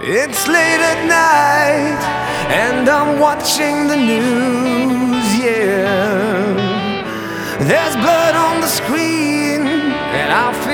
It's late at night and I'm watching the news, yeah. There's blood on the screen and I